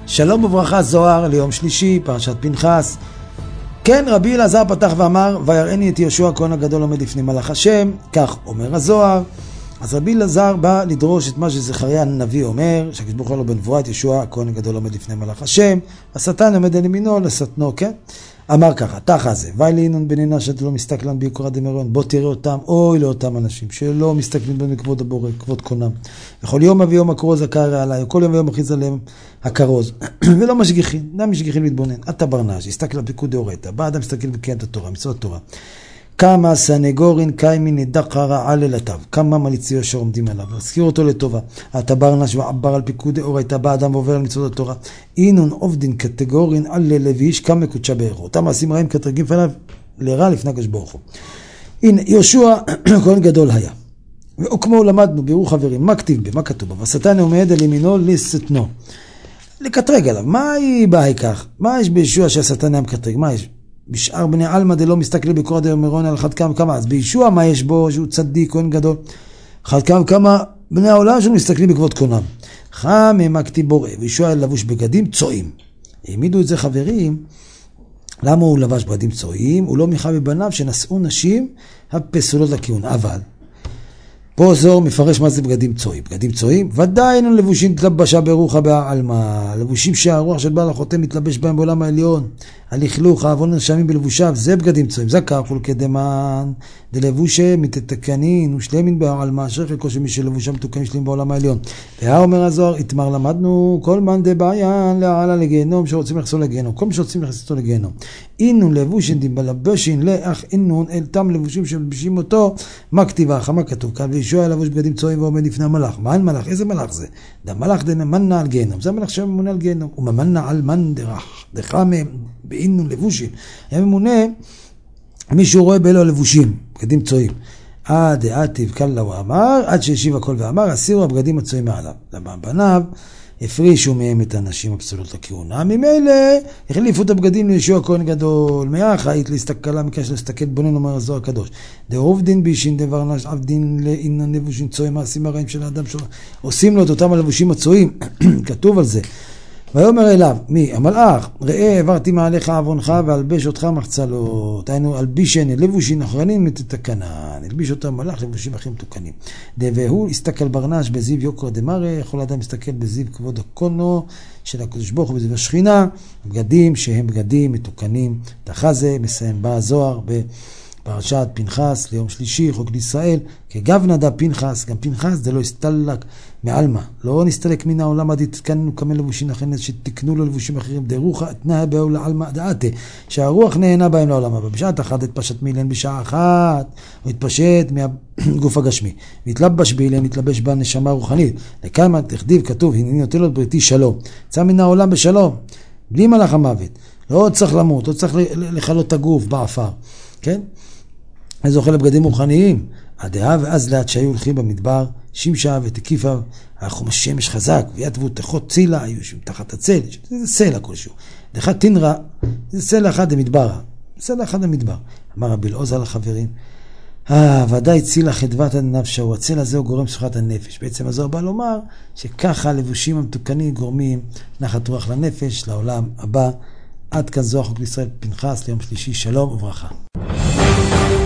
שלום וברכה זוהר ליום שלישי, פרשת פנחס. כן, רבי אלעזר פתח ואמר, ויראני את יהושע הכהן הגדול עומד לפני מלאך השם, כך אומר הזוהר. אז רבי אלעזר בא לדרוש את מה שזכריה הנביא אומר, שהקדוש ברוך הוא לו בנבואה את יהושע הכהן הגדול עומד לפני מלאך השם, השטן עומד על ימינו לשטנו, כן? אמר ככה, תחה זה, ואלי אינון בנינה שאתה לא מסתכלן ביקורא דמירון, בוא תראה אותם, אוי לאותם אנשים שלא מסתכלים בהם לכבוד הבורא, כבוד קונם. וכל יום ויום הכרוז הקרא עליי, וכל יום ויום מכריז עליהם הכרוז, ולא משגיחים, אדם משגיחים להתבונן. אתה ברנש, הסתכל על פיקוד דאורייתא, בא אדם מסתכל בקריאת התורה, מצוות התורה. כמה סנגורין קיימין נדחה רעה ללתיו, כמה מליצי אשר עומדים עליו, הזכיר אותו לטובה. אתה ברנש ועבר על פיקוד דאורייתא, בא אדם ועובר על מצוות התורה. אינון עובדין קטגורין על ללוויש כמה מקודשה בערכו. אותם מעשים רעים קטרגים פניו לרע לפני הקדוש ברוך הוא. הנה, יהושע כהן גדול היה. וכמו למדנו, ביאור חברים, מה כתיב בה, מה כתוב בה? והשטן עומד על ימינו לשטנו. לקטרג עליו. מה היא באה כך? מה יש ביהושע שהשטן היה מקטרג? מה יש? בשאר בני עלמא דלא מסתכלי ביקורא דמירון על אחד כמה. אז ביהושע מה יש בו? שהוא צדיק, כהן גדול. אחד כמה בני העולם שלנו מסתכלים בכבוד קונם. חמם הכתיב בורא, ויהושע לבוש בגדים צועים. העמידו את זה חברים, למה הוא לבש בגדים צועים? הוא לא מיכה בבניו שנשאו נשים הפסולות לכיוון. אבל פה זוהר מפרש מה זה בגדים צועים. בגדים צועים, ודאי אינם לבושים תלבשה ברוחא בעלמא. לבושים שהרוח של בעל החותם מתלבש בהם בעולם העליון. הלכלוך, העוון הנשמים בלבושיו, זה בגדים צועים. זה כך ולקדמן, דלבושה מתתקנין ושלמין בעלמא, אשר חלקו שמי שלבושם מתוקנים שלמים בעולם העליון. אומר הזוהר, התמר למדנו, כל מן דבעיין לעלה לגיהנום, שרוצים לחסול לגיהנום. כל מי שרוצים לחסול לגיהנום. אינון לבושין דבלבשין לאח אינון, אל תם לבושים שמלבשים אותו. מה כתיבה? מה כתוב כאן? ויהושע לבוש בגדים צועים ועומד לפני המלאך. מה אין מלאך? איזה מלאך זה? מלאך דממנה על גיהנום. זה המלאך שממונה על גיהנום. וממנה על מן דחם באינון לבושין. היה ממונה מישהו רואה באלו הלבושים, בגדים צועים. עד העתיב קלה הוא אמר, עד שהשיב הכל ואמר, הסירו הבגדים הצועים מעליו. למה בניו הפרישו מהם את הנשים הפסולות לכהונה. ממילא החליפו את הבגדים ליהושע הכהן גדול. מהאחראית להסתכלה מקש להסתכל בונן אומר הזוהר הקדוש. דרוב דין בישין דבר נש עבדין לאינן לבושים צועים, מעשים הרעים של האדם שלו. עושים לו את אותם הלבושים הצועים. כתוב על זה. ויאמר אליו, מי? המלאך, ראה העברתי מעליך עוונך והלבש אותך מחצלות. היינו אלבישן לבושים אחרונים מתתקנה. נלביש אותם מלאך לבושים אחרים מתוקנים. והוא הסתכל ברנש בזיו יוקרא דמרא, יכול אדם להסתכל בזיו כבוד הקונו של הקדוש ברוך הוא בזיו השכינה, בגדים שהם בגדים מתוקנים. תחזה מסיים בה הזוהר בפרשת פנחס ליום שלישי, חוק לישראל, כגב נדע פנחס, גם פנחס זה לא הסתלק מעלמה, לא נסתלק מן העולם עד יתקנו כמה לבושים אחרים שתקנו לו לבושים אחרים דרוחה תנאה באו לעלמה דעתה שהרוח נהנה בהם לעולם הבא. בשעת אחת התפשט מילן בשעה אחת הוא התפשט מהגוף הגשמי והתלבש באילן, התלבש בנשמה רוחנית. לכמה תכתיב כתוב הנני נותן לו בריתי שלום, צא מן העולם בשלום בלי מלאך המוות, לא צריך למות, לא צריך לחלות את הגוף בעפר, כן? אני זוכה לבגדים רוחניים הדעה ואז לאט שהיו הולכים במדבר שמשה ותקיפה, החומש שמש חזק ויתבו תחות צילה, היו שם תחת הצל, זה סלע כלשהו. דחת תנרה, זה סלע אחד המדבר, סלע אחד המדבר. אמר רבי אלעזר לחברים, ודאי צילה חדוות הנפש, הצל הזה הוא גורם שמחת הנפש. בעצם הזוהר בא לומר שככה הלבושים המתוקנים גורמים נחת רוח לנפש, לעולם הבא. עד כאן זוהר חוק לישראל פנחס ליום שלישי, שלום וברכה.